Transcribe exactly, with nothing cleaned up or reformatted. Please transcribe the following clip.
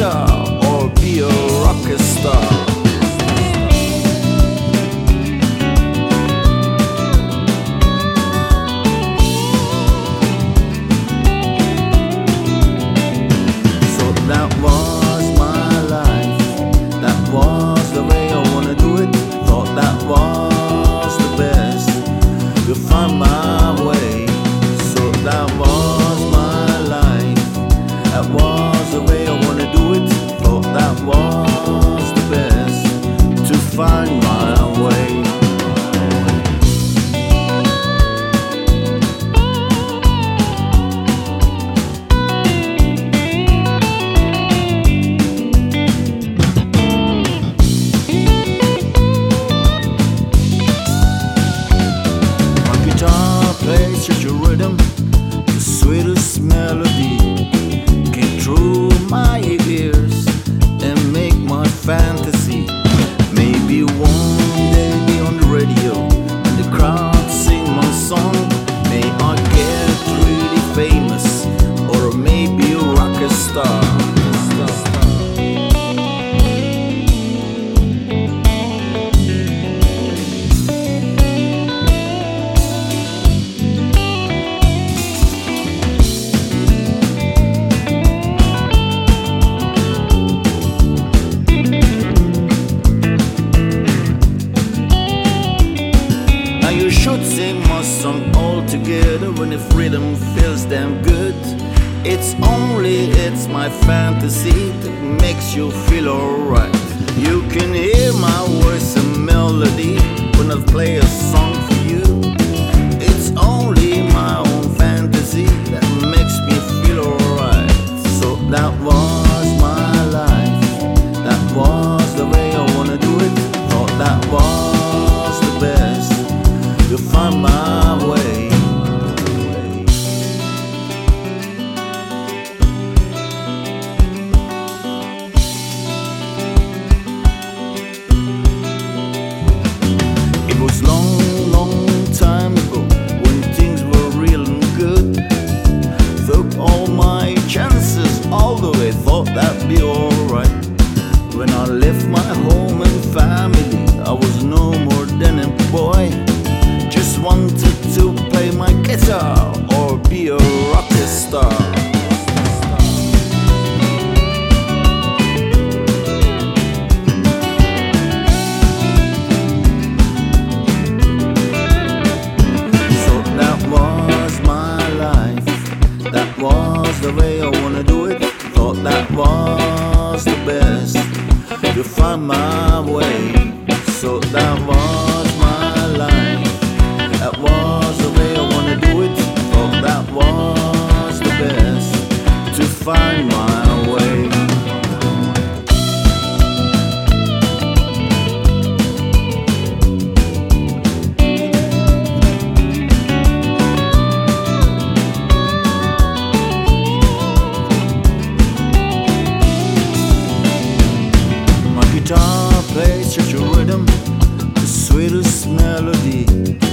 guitar or be a rock star. So that was my life, that was the way I wanna do it. Thought that was the best to find my way. So that was my life, that was the way I wanna do it. Thought that was the best to find my way. My guitar plays such a rhythm, the sweetest melody came through my ears and make my fantasy. Maybe one day be on the radio and the crowd sing my song. May I get really famous or maybe a rock star. You should sing my song all together when the rhythm feels damn good. It's only, it's my fantasy that makes you feel alright. You can hear my voice and melody when I play a song for you. It's only my own fantasy that makes me feel alright. So that was my life, that was the way I wanna do it. Thought that was the best to find my way. It was long, long time ago when things were real and good. Took all my chances all the way, thought that'd be alright. When I left my home and family, I was no more than a boy. Just wanted to play my guitar or be a rock star. So that was my life, that was the way I wanna do it. Thought that was the best to find my way. So that was my life, that was the way I wanna do it. Thought that was the best to find my way. My guitar plays such a rhythm, the sweetest melody